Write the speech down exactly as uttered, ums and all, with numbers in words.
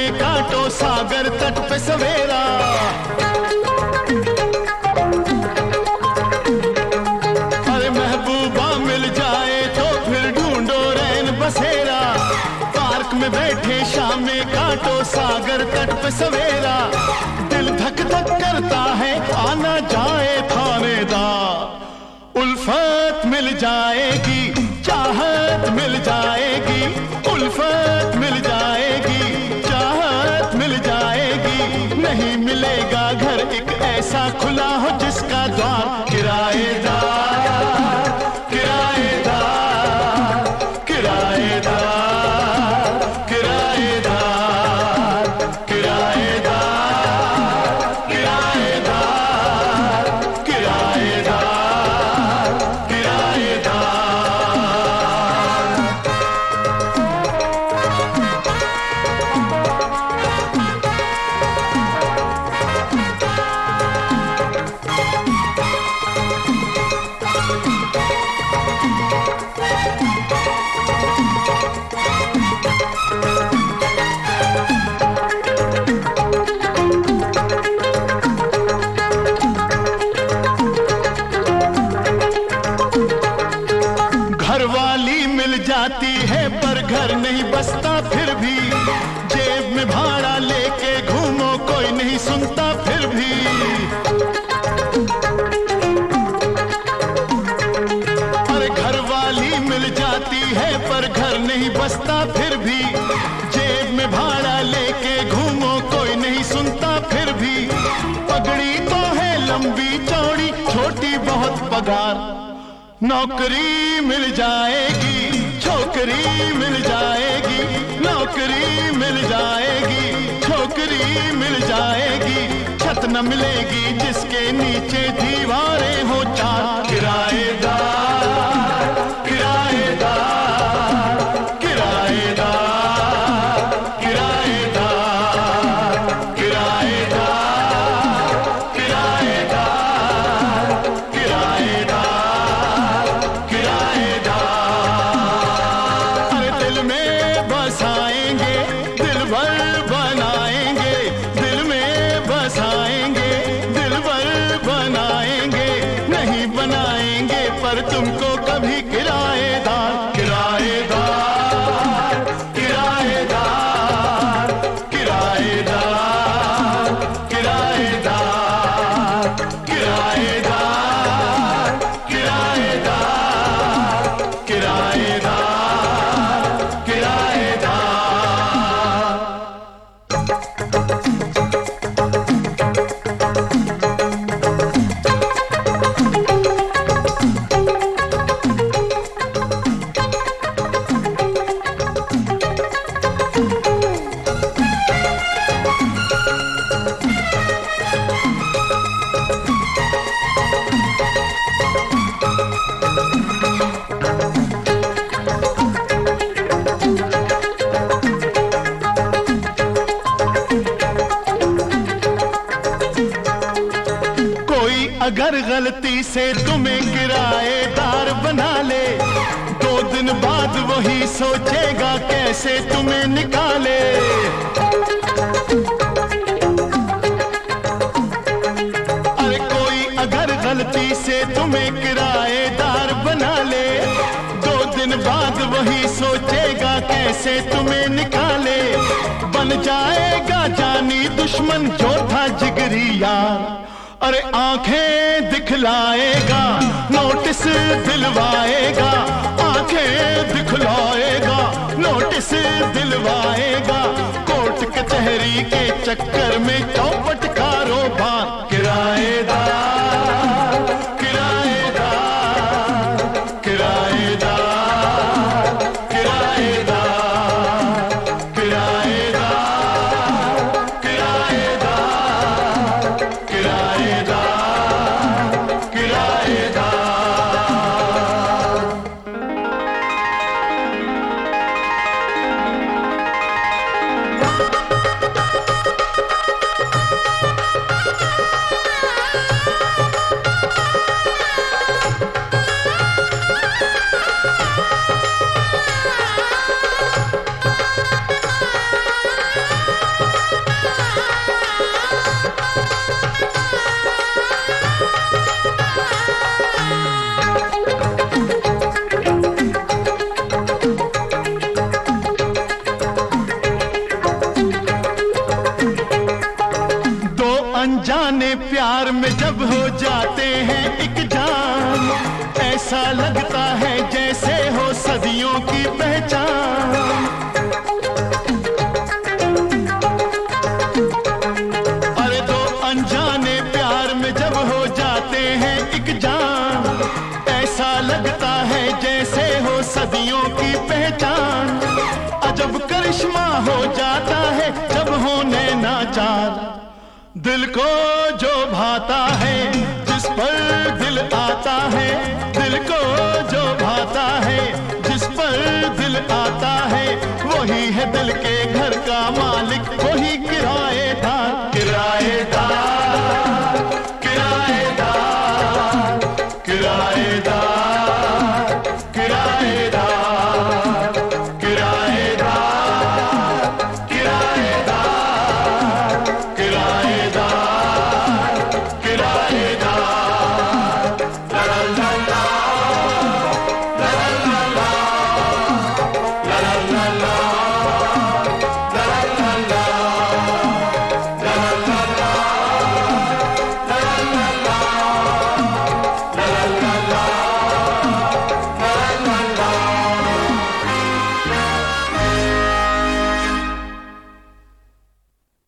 में काटो सागर तट पे सवेरा। अरे महबूबा मिल जाए तो फिर ढूंढो रैन बसेरा। पार्क में बैठे शाम में काटो सागर तट पे सवेरा। दिल धक धक करता है आना जाए थानेदार। उल्फत मिल जाएगी, चाहत मिल जाएगी, उल्फत मिल जाएगी, चाहत मिल जाएगी। नहीं मिलेगा घर एक ऐसा खुला हो जिसका द्वार किराएदार, किराएदार, किराएदार, किराएदार, किराएदार, किराएदार, किराएदार, किराएदार। घरवाली मिल जाती है पर घर नहीं बसता फिर भी। जेब में भाड़ा लेके घूमो कोई नहीं सुनता फिर भी। अरे घरवाली मिल जाती है पर घर नहीं बसता फिर भी। जेब में भाड़ा लेके घूमो कोई नहीं सुनता फिर भी। पगड़ी तो है लंबी चौड़ी छोटी बहुत पगार। नौकरी मिल जाएगी, छोकरी मिल जाएगी, नौकरी मिल जाएगी, छोकरी मिल जाएगी। छत न मिलेगी जिसके नीचे दीवारें हो चार। किराएदार, किराएदार, किराएदार, किराएदार, किराएदार, किराएदार, किराएदार, किराएदार। अरे दिल में बसाएंगे, दिल भर बनाएंगे, दिल में बसाएंगे, दिल भर बनाएंगे। नहीं बनाएंगे पर तुमको कभी किराएदार, किराएदार, किराएदार, किराएदार, किराएदार, किराएदार, किराएदार, किराएदार, किराएदार। अगर गलती से तुम्हें किराएदार बना ले, दो दिन बाद वही सोचेगा कैसे तुम्हें निकाले। अरे कोई अगर गलती से तुम्हें किराएदार बना ले, दो दिन बाद वही सोचेगा कैसे तुम्हें निकाले। बन जाएगा जानी दुश्मन जो था जिगरी यार। अरे आंखें दिखलाएगा, नोटिस दिलवाएगा, आंखें दिखलाएगा, नोटिस दिलवाएगा। कोर्ट कचहरी के चक्कर में चौपट कारोबार। किराएदार, किराएदार, किराएदार, किराएदार, किराएदार, किराएदार, किराएदार, किराएदार। अनजाने प्यार में जब हो जाते हैं एक जान, ऐसा लगता है जैसे हो सदियों की पहचान। अरे दो अनजाने प्यार में जब हो जाते हैं एक जान, ऐसा लगता है जैसे हो सदियों की पहचान। अजब करिश्मा हो जाता है जब हो नैना चार, दिल को जो भाता है जिस पर दिल आता है, दिल को जो भाता है जिस पर दिल आता है, वही है दिल के घर का मालिक, वही